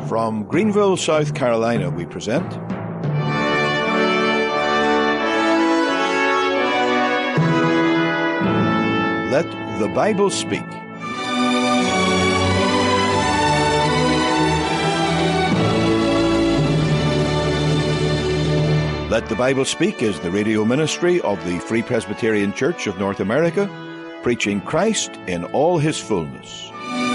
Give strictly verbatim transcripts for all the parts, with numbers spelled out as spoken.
From Greenville, South Carolina, we present Let the Bible Speak. Let the Bible Speak is the radio ministry of the Free Presbyterian Church of North America, preaching Christ in all his fullness.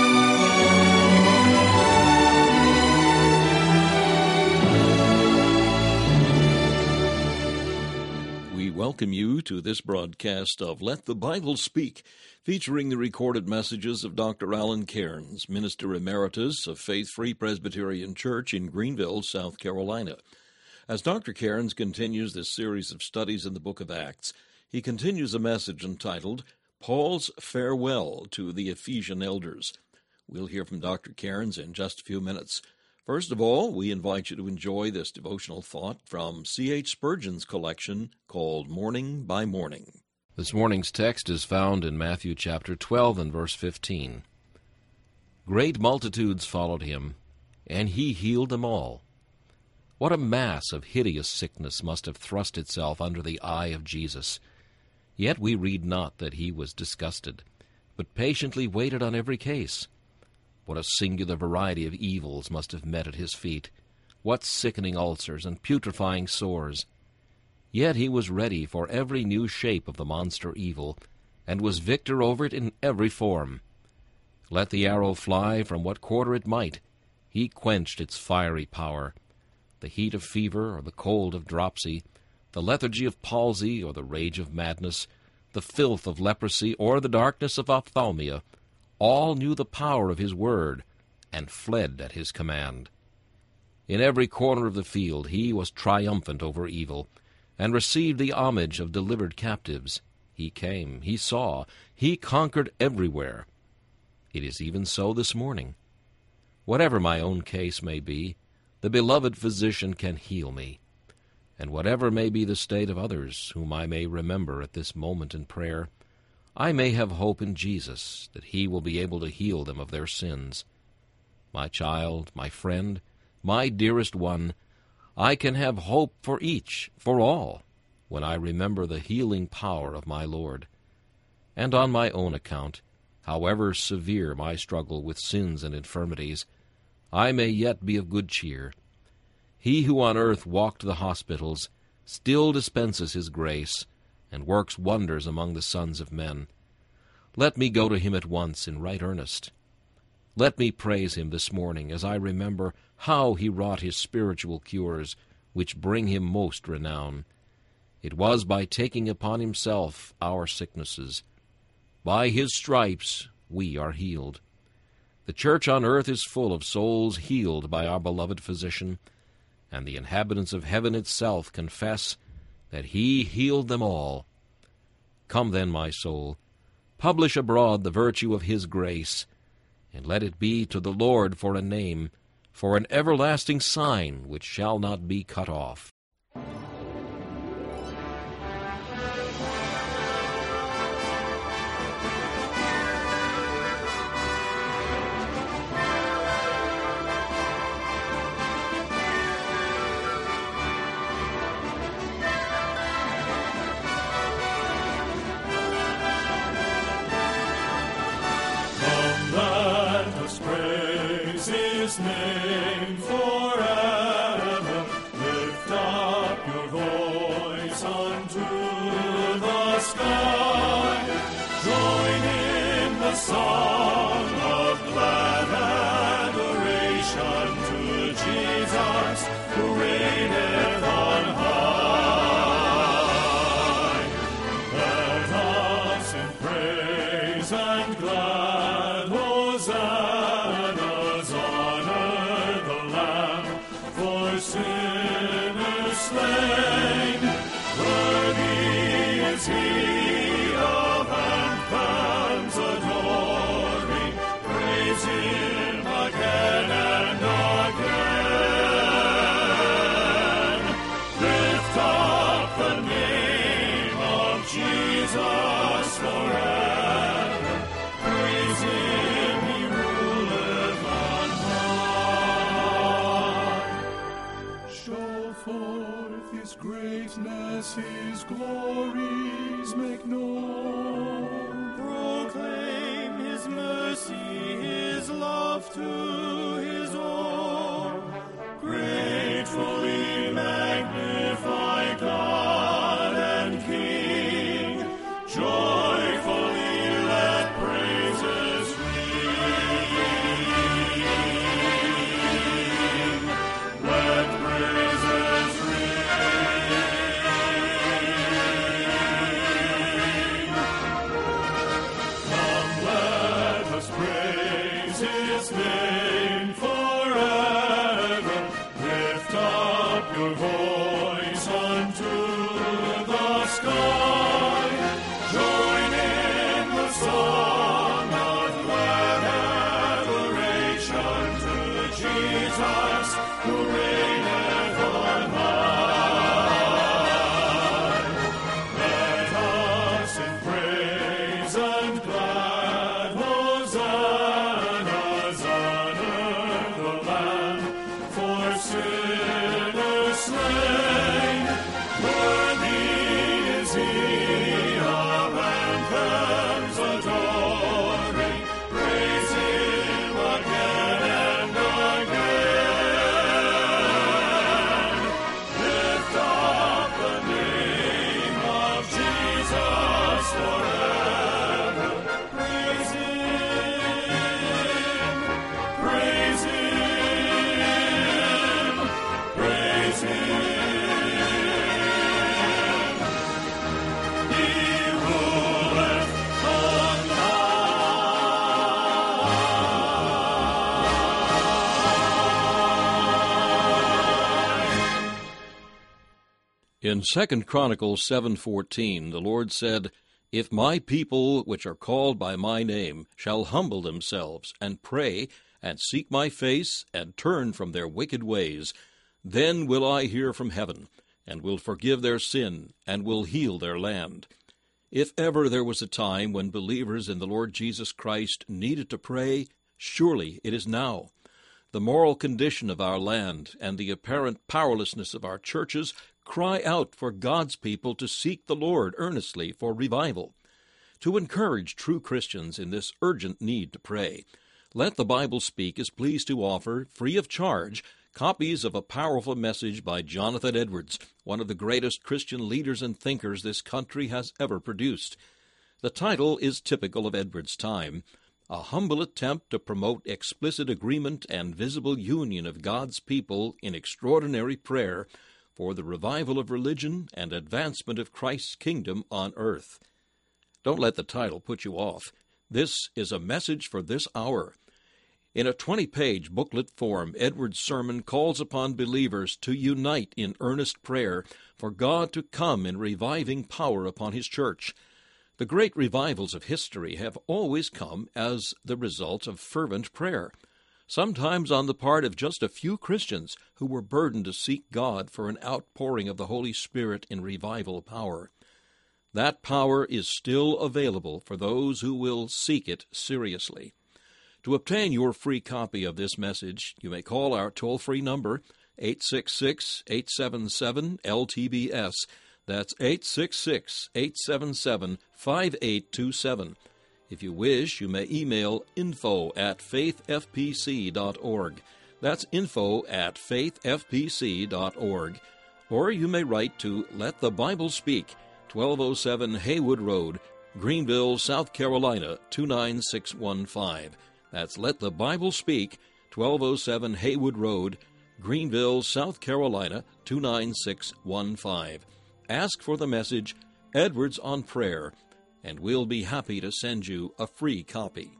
We welcome you to this broadcast of Let the Bible Speak, featuring the recorded messages of Doctor Alan Cairns, Minister Emeritus of Faith Free Presbyterian Church in Greenville, South Carolina. As Doctor Cairns continues this series of studies in the book of Acts, he continues a message entitled, Paul's Farewell to the Ephesian Elders. We'll hear from Doctor Cairns in just a few minutes. First of all, we invite you to enjoy this devotional thought from C H Spurgeon's collection called Morning by Morning. This morning's text is found in Matthew chapter twelve and verse fifteen. Great multitudes followed him, and he healed them all. What a mass of hideous sickness must have thrust itself under the eye of Jesus. Yet we read not that he was disgusted, but patiently waited on every case. What a singular variety of evils must have met at his feet! What sickening ulcers and putrefying sores! Yet he was ready for every new shape of the monster evil, and was victor over it in every form. Let the arrow fly from what quarter it might, he quenched its fiery power. The heat of fever or the cold of dropsy, the lethargy of palsy or the rage of madness, the filth of leprosy or the darkness of ophthalmia, all knew the power of his word and fled at his command. In every corner of the field he was triumphant over evil, and received the homage of delivered captives. He came, he saw, he conquered everywhere. It is even so this morning. Whatever my own case may be, the beloved physician can heal me. And whatever may be the state of others whom I may remember at this moment in prayer, I may have hope in Jesus that he will be able to heal them of their sins. My child, my friend, my dearest one, I can have hope for each, for all, when I remember the healing power of my Lord. And on my own account, however severe my struggle with sins and infirmities, I may yet be of good cheer. He who on earth walked the hospitals still dispenses his grace and works wonders among the sons of men. Let me go to him at once in right earnest. Let me praise him this morning as I remember how he wrought his spiritual cures, which bring him most renown. It was by taking upon himself our sicknesses. By his stripes we are healed. The church on earth is full of souls healed by our beloved physician, and the inhabitants of heaven itself confess that he healed them all. Come then, my soul, publish abroad the virtue of his grace, and let it be to the Lord for a name, for an everlasting sign which shall not be cut off. His name forever. Lift up your voice unto the sky. Join in the song of glad adoration to Jesus, who reigneth on high. Let us in praise and glad Hosanna sinners slain. Worthy is he of anthems adoring. Praise him again and again. Lift up the name of Jesus forever. Praise him, he ruleth on high. us his glories make known. Proclaim his mercy, his love to his own. Gratefully magnify God and King. Joyfully let praises ring. Let praises ring. Come, let us praise his name forever. Lift up your voice unto the sky. Join in the song of glad adoration to Jesus who reigneth on high. Let us sing praise and glad hosannas, honor the Lamb for sinners slain. Worthy is he of anthems adoring. Praise him again and again. Lift up the name of Jesus forever. Praise him, praise him, praise him. He ruleth on high. In Second Chronicles seven fourteen, the Lord said, If my people, which are called by my name, shall humble themselves, and pray, and seek my face, and turn from their wicked ways, then will I hear from heaven, and will forgive their sin, and will heal their land. If ever there was a time when believers in the Lord Jesus Christ needed to pray, surely it is now. The moral condition of our land and the apparent powerlessness of our churches cry out for God's people to seek the Lord earnestly for revival. To encourage true Christians in this urgent need to pray, Let the Bible Speak is pleased to offer, free of charge, copies of a powerful message by Jonathan Edwards, one of the greatest Christian leaders and thinkers this country has ever produced. The title is typical of Edwards' time, a humble attempt to promote explicit agreement and visible union of God's people in extraordinary prayer for the revival of religion and advancement of Christ's kingdom on earth. Don't let the title put you off. This is a message for this hour. In a twenty-page booklet form, Edwards' sermon calls upon believers to unite in earnest prayer for God to come in reviving power upon His church. The great revivals of history have always come as the result of fervent prayer, sometimes on the part of just a few Christians who were burdened to seek God for an outpouring of the Holy Spirit in revival power. That power is still available for those who will seek it seriously. To obtain your free copy of this message, you may call our toll-free number, eight six six, eight seven seven, L T B S. That's eight six six, eight seven seven, five eight two seven. If you wish, you may email info at faith f p c dot org. That's info at faith f p c dot org. Or you may write to Let the Bible Speak, twelve oh seven Haywood Road, Greenville, South Carolina, two nine six one five. That's Let the Bible Speak, twelve oh seven Haywood Road, Greenville, South Carolina, two nine six one five. Ask for the message, Edwards on Prayer, and we'll be happy to send you a free copy.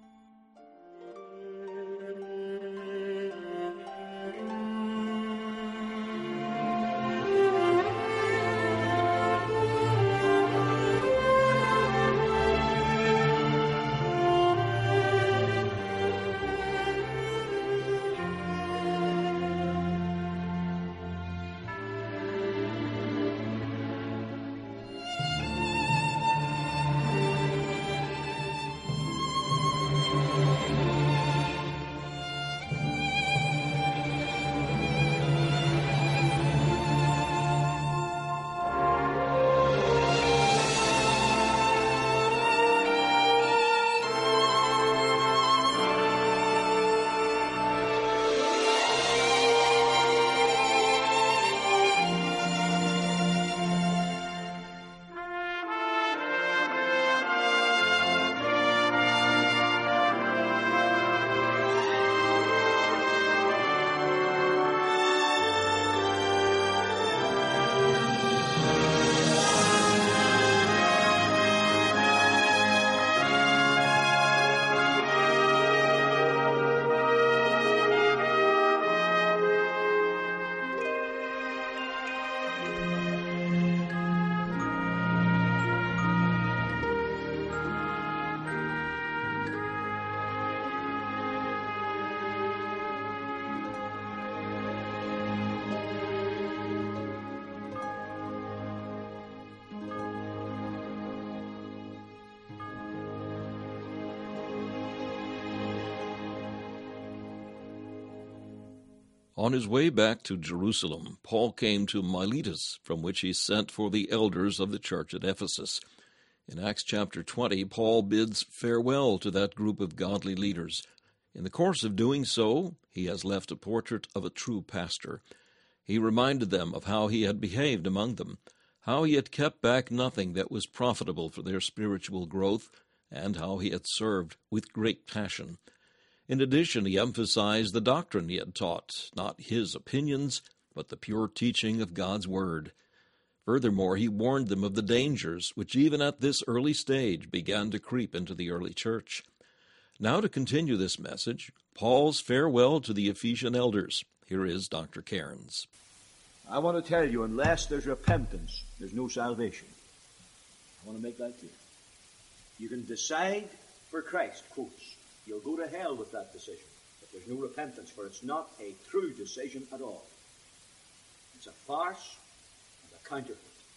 On his way back to Jerusalem, Paul came to Miletus, from which he sent for the elders of the church at Ephesus. In Acts chapter twenty, Paul bids farewell to that group of godly leaders. In the course of doing so, he has left a portrait of a true pastor. He reminded them of how he had behaved among them, how he had kept back nothing that was profitable for their spiritual growth, and how he had served with great passion. In addition, he emphasized the doctrine he had taught, not his opinions, but the pure teaching of God's Word. Furthermore, he warned them of the dangers which even at this early stage began to creep into the early church. Now to continue this message, Paul's farewell to the Ephesian elders. Here is Doctor Cairns. I want to tell you, unless there's repentance, there's no salvation. I want to make that clear. You can decide for Christ, quotes. You'll go to hell with that decision. But there's no repentance, for it's not a true decision at all. It's a farce and a counterfeit.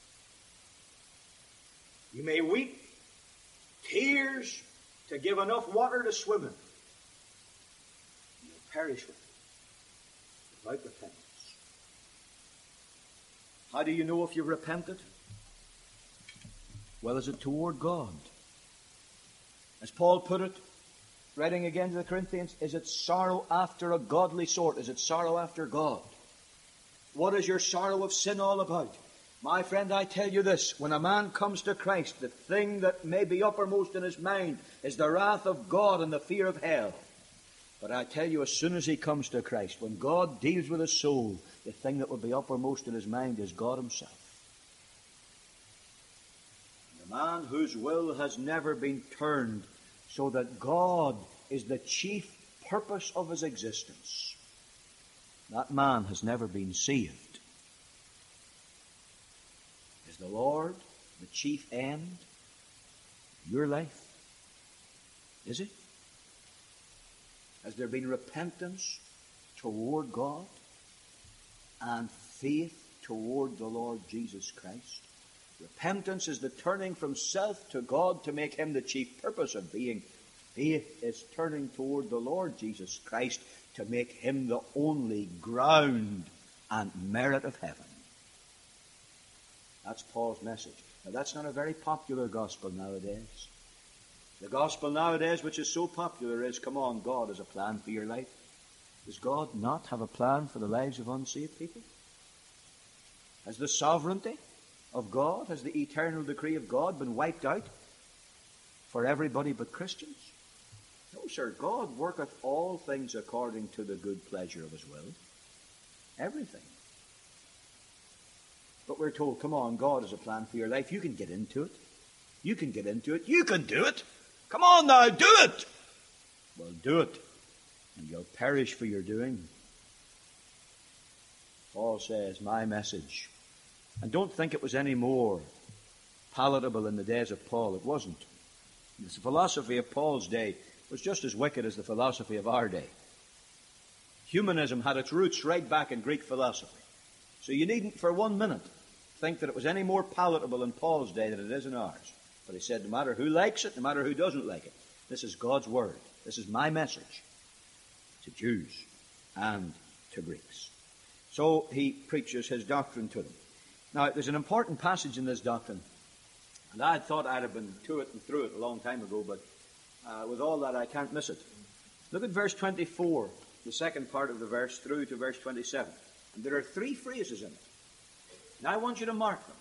You may weep tears to give enough water to swim in. You'll perish with it without repentance. How do you know if you've repented? Well, is it toward God? As Paul put it, writing again to the Corinthians, is it sorrow after a godly sort? Is it sorrow after God? What is your sorrow of sin all about? My friend, I tell you this, when a man comes to Christ, the thing that may be uppermost in his mind is the wrath of God and the fear of hell. But I tell you, as soon as he comes to Christ, when God deals with his soul, the thing that will be uppermost in his mind is God himself. And the man whose will has never been turned so that God is the chief purpose of his existence, that man has never been saved. Is the Lord the chief end of your life? Is it? Has there been repentance toward God and faith toward the Lord Jesus Christ? Repentance is the turning from self to God to make him the chief purpose of being. Faith is turning toward the Lord Jesus Christ to make him the only ground and merit of heaven. That's Paul's message. Now, that's not a very popular gospel nowadays. The gospel nowadays, which is so popular, is, come on, God has a plan for your life. Does God not have a plan for the lives of unsaved people? Has the sovereignty of God, has the eternal decree of God been wiped out for everybody but Christians? No, sir. God worketh all things according to the good pleasure of his will. Everything. But we're told, come on, God has a plan for your life. You can get into it. You can get into it. You can do it. Come on now, do it. Well, do it, and you'll perish for your doing. Paul says, my message. And don't think it was any more palatable in the days of Paul. It wasn't. The philosophy of Paul's day was just as wicked as the philosophy of our day. Humanism had its roots right back in Greek philosophy. So you needn't for one minute think that it was any more palatable in Paul's day than it is in ours. But he said, no matter who likes it, no matter who doesn't like it, this is God's word. This is my message to Jews and to Greeks. So he preaches his doctrine to them. Now, there's an important passage in this doctrine, and I had thought I'd have been to it and through it a long time ago, but uh, with all that, I can't miss it. Look at verse twenty-four, the second part of the verse, through to verse twenty-seven. And there are three phrases in it. Now, I want you to mark them.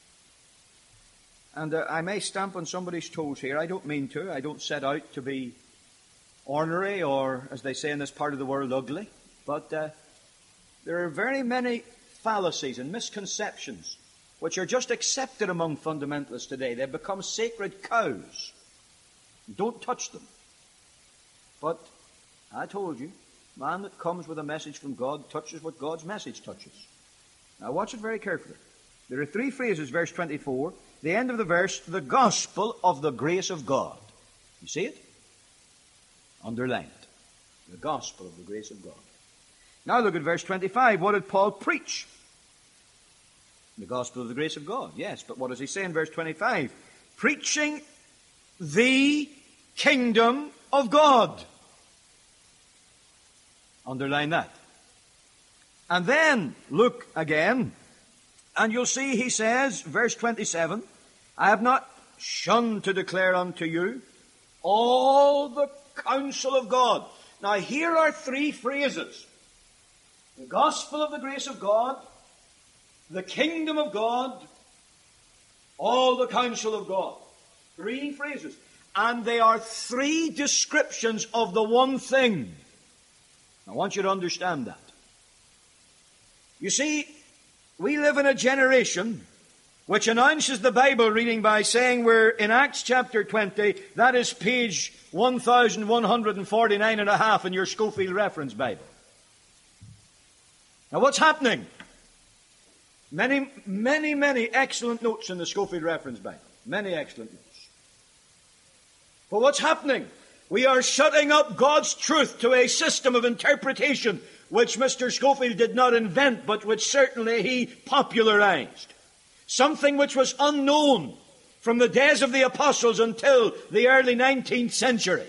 And uh, I may stamp on somebody's toes here. I don't mean to. I don't set out to be ornery or, as they say in this part of the world, ugly. But uh, there are very many fallacies and misconceptions which are just accepted among fundamentalists today. They've become sacred cows. Don't touch them. But I told you, man that comes with a message from God touches what God's message touches. Now watch it very carefully. There are three phrases, verse twenty-four. The end of the verse, the gospel of the grace of God. You see it? Underline it. The gospel of the grace of God. Now look at verse twenty-five. What did Paul preach? The gospel of the grace of God. Yes, but what does he say in verse twenty-five? Preaching the kingdom of God. Underline that. And then look again, and you'll see he says, verse twenty-seven, I have not shunned to declare unto you all the counsel of God. Now here are three phrases. The gospel of the grace of God, the kingdom of God, all the counsel of God. Three phrases. And they are three descriptions of the one thing. I want you to understand that. You see, we live in a generation which announces the Bible reading by saying we're in Acts chapter twenty. That is page one thousand one hundred forty-nine and a half in your Schofield Reference Bible. Now what's happening? Many, many, many excellent notes in the Schofield Reference Bible. Many excellent notes. But what's happening? We are shutting up God's truth to a system of interpretation which Mister Schofield did not invent, but which certainly he popularized. Something which was unknown from the days of the apostles until the early nineteenth century.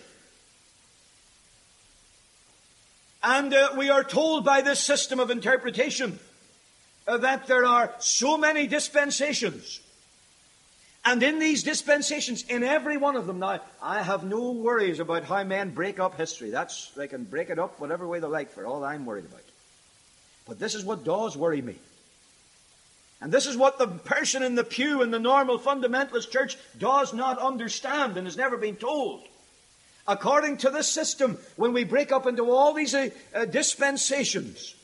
And uh, we are told by this system of interpretation uh, that there are so many dispensations. And in these dispensations, in every one of them now, I have no worries about how men break up history. That's, they can break it up whatever way they like, for all I'm worried about. But this is what does worry me. And this is what the person in the pew in the normal fundamentalist church does not understand and has never been told. According to this system, when we break up into all these uh, uh, dispensations,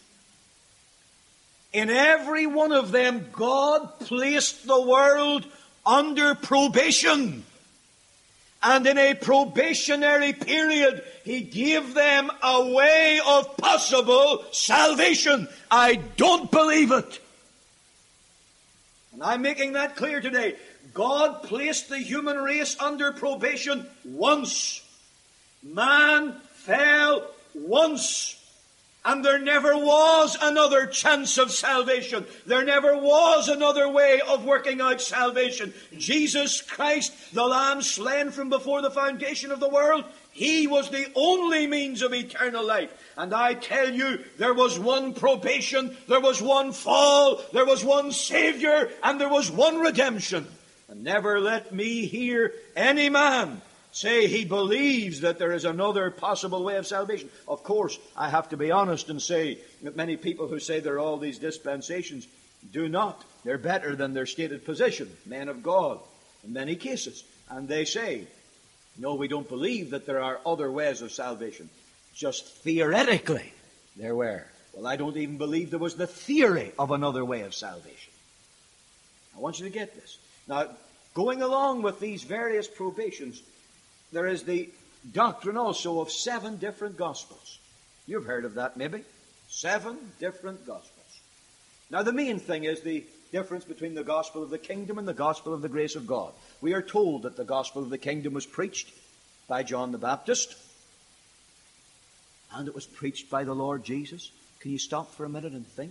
in every one of them, God placed the world under probation. And in a probationary period, He gave them a way of possible salvation. I don't believe it. And I'm making that clear today. God placed the human race under probation once. Man fell once. And there never was another chance of salvation. There never was another way of working out salvation. Jesus Christ, the Lamb slain from before the foundation of the world, He was the only means of eternal life. And I tell you, there was one probation, there was one fall, there was one Savior, and there was one redemption. And never let me hear any man say he believes that there is another possible way of salvation. Of course, I have to be honest and say that many people who say there are all these dispensations do not. They're better than their stated position, men of God, in many cases. And they say, no, we don't believe that there are other ways of salvation. Just theoretically, there were. Well, I don't even believe there was the theory of another way of salvation. I want you to get this. Now, going along with these various probations, there is the doctrine also of seven different Gospels. You've heard of that, maybe. Seven different Gospels. Now, the main thing is the difference between the Gospel of the Kingdom and the Gospel of the grace of God. We are told that the Gospel of the Kingdom was preached by John the Baptist, and it was preached by the Lord Jesus. Can you stop for a minute and think?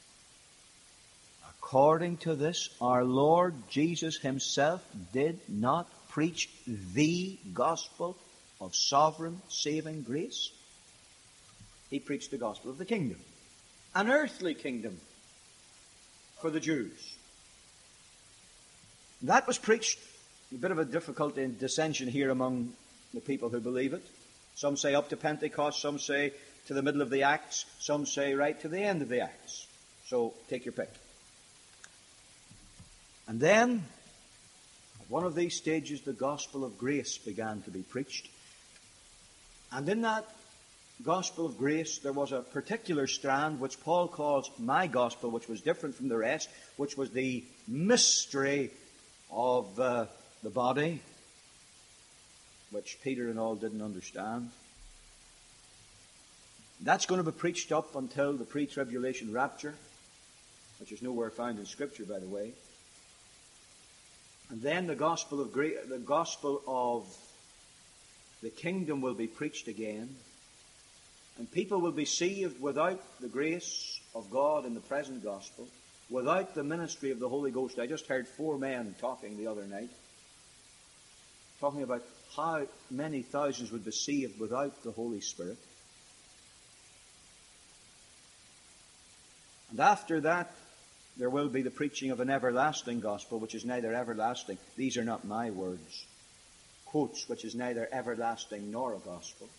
According to this, our Lord Jesus Himself did not preach the gospel of sovereign saving grace. He preached the gospel of the kingdom, an earthly kingdom for the Jews. That was preached. A bit of a difficulty and dissension here among the people who believe it. Some say up to Pentecost, some say to the middle of the Acts, some say right to the end of the Acts. So take your pick. And then, at one of these stages, the gospel of grace began to be preached. And in that gospel of grace, there was a particular strand which Paul calls my gospel, which was different from the rest, which was the mystery of uh, the body, which Peter and all didn't understand. That's going to be preached up until the pre-tribulation rapture, which is nowhere found in Scripture, by the way. And then the gospel of gra- the gospel of the kingdom will be preached again, and people will be saved without the grace of God in the present gospel, without the ministry of the Holy Ghost. I just heard four men talking the other night, talking about how many thousands would be saved without the Holy Spirit. And after that, there will be the preaching of an everlasting gospel, which is neither everlasting. These are not my words. Quotes, which is neither everlasting nor a gospel.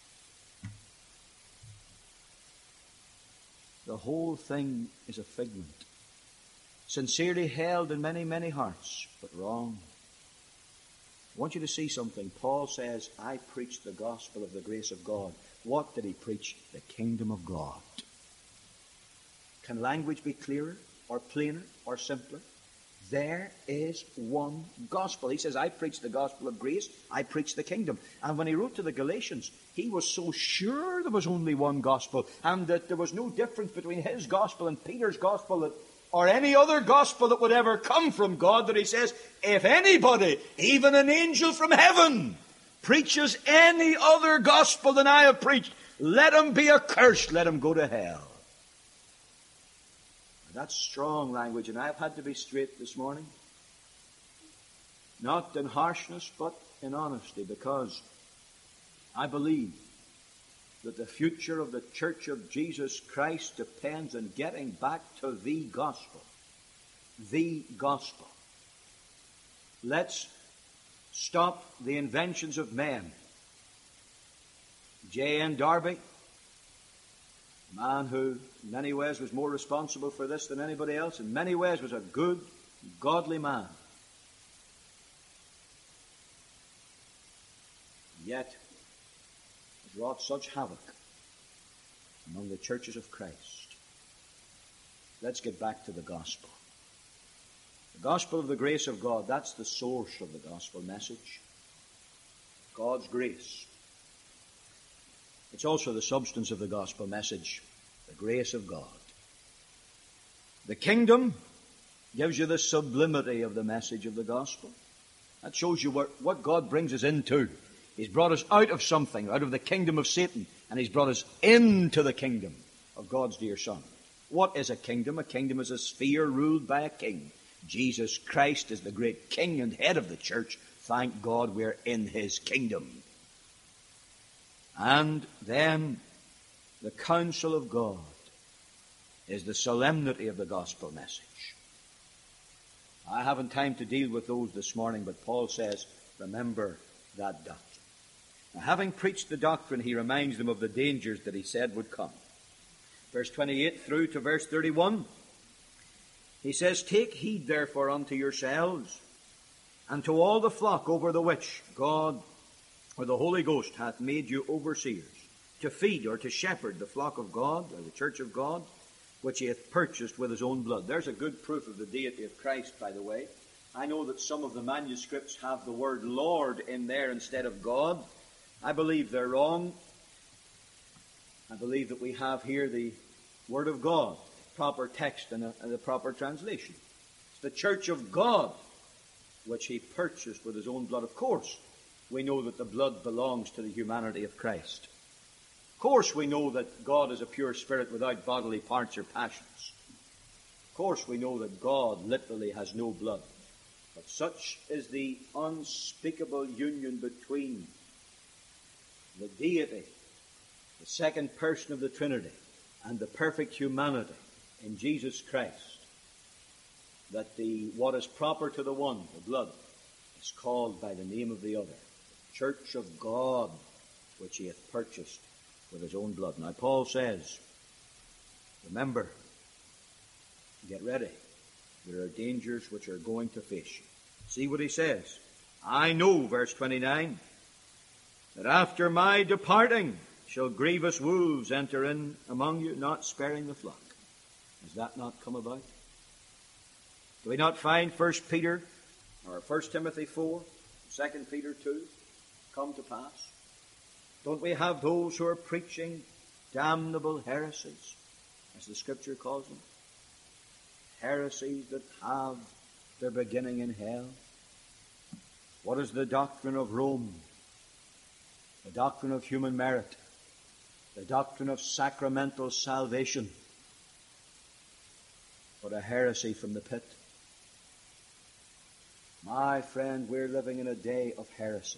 The whole thing is a figment, sincerely held in many, many hearts, but wrong. I want you to see something. Paul says, I preach the gospel of the grace of God. What did he preach? The kingdom of God. Can language be clearer or plainer or simpler? There is one gospel. He says, I preach the gospel of grace. I preach the kingdom. And when he wrote to the Galatians, he was so sure there was only one gospel and that there was no difference between his gospel and Peter's gospel that, or any other gospel that would ever come from God, that he says, if anybody, even an angel from heaven, preaches any other gospel than I have preached, let him be accursed, let him go to hell. That's strong language, and I've had to be straight this morning. Not in harshness, but in honesty, because I believe that the future of the Church of Jesus Christ depends on getting back to the gospel. The gospel. Let's stop the inventions of men. J N Darby, a man who in many ways was more responsible for this than anybody else, in many ways was a good, godly man. Yet has wrought such havoc among the churches of Christ. Let's get back to the gospel. The gospel of the grace of God, that's the source of the gospel message. God's grace. It's also the substance of the gospel message, the grace of God. The kingdom gives you the sublimity of the message of the gospel. That shows you what, what God brings us into. He's brought us out of something, out of the kingdom of Satan, and He's brought us into the kingdom of God's dear Son. What is a kingdom? A kingdom is a sphere ruled by a king. Jesus Christ is the great king and head of the church. Thank God we're in His kingdom. And then the counsel of God is the solemnity of the gospel message. I haven't time to deal with those this morning, but Paul says, remember that doctrine. Now, having preached the doctrine, he reminds them of the dangers that he said would come. Verse twenty-eight through to verse thirty-one, he says, take heed therefore unto yourselves and to all the flock over the which God or the Holy Ghost hath made you overseers, to feed or to shepherd the flock of God, or the church of God, which he hath purchased with his own blood. There's a good proof of the deity of Christ, by the way. I know that some of the manuscripts have the word Lord in there instead of God. I believe they're wrong. I believe that we have here the Word of God, proper text and, a, and the proper translation. It's the church of God, which he purchased with his own blood. Of course, we know that the blood belongs to the humanity of Christ. Of course, we know that God is a pure spirit without bodily parts or passions. Of course, we know that God literally has no blood. But such is the unspeakable union between the deity, the second person of the Trinity, and the perfect humanity in Jesus Christ, that the what is proper to the one, the blood, is called by the name of the other, the church of God, which he hath purchased with his own blood. Now Paul says, remember, get ready. There are dangers which are going to face you. See what he says. I know, verse twenty-nine, that after my departing shall grievous wolves enter in among you, not sparing the flock. Has that not come about? Do we not find First Peter or First Timothy four, Second Peter two come to pass? Don't we have those who are preaching damnable heresies, as the Scripture calls them? Heresies that have their beginning in hell. What is the doctrine of Rome? The doctrine of human merit. The doctrine of sacramental salvation. But a heresy from the pit. My friend, we're living in a day of heresy.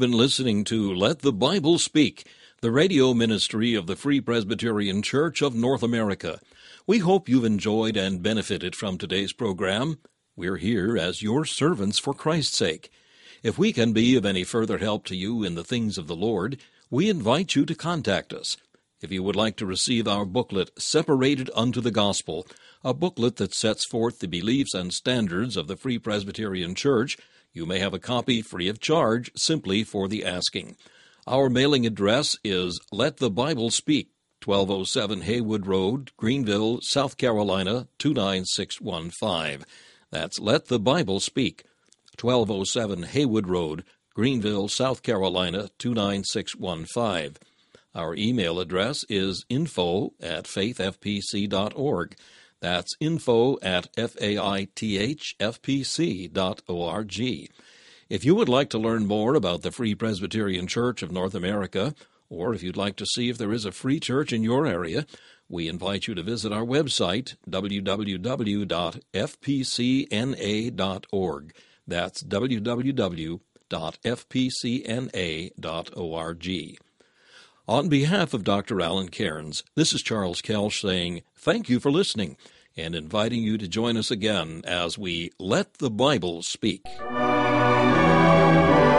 been listening to Let the Bible Speak, the radio ministry of the Free Presbyterian Church of North America. We hope you've enjoyed and benefited from today's program. We're here as your servants for Christ's sake. If we can be of any further help to you in the things of the Lord, we invite you to contact us. If you would like to receive our booklet, Separated Unto the Gospel, a booklet that sets forth the beliefs and standards of the Free Presbyterian Church, you may have a copy free of charge simply for the asking. Our mailing address is Let the Bible Speak, twelve oh seven Haywood Road, Greenville, South Carolina, two nine six one five. That's Let the Bible Speak, twelve oh seven Haywood Road, Greenville, South Carolina, two nine six one five. Our email address is info at faith f p c dot org. That's info at faithfpc dot org. If you would like to learn more about the Free Presbyterian Church of North America, or if you'd like to see if there is a free church in your area, we invite you to visit our website, w w w dot f p c n a dot org. That's w w w dot f p c n a dot org. On behalf of Doctor Alan Cairns, this is Charles Kelsch saying thank you for listening and inviting you to join us again as we Let the Bible Speak.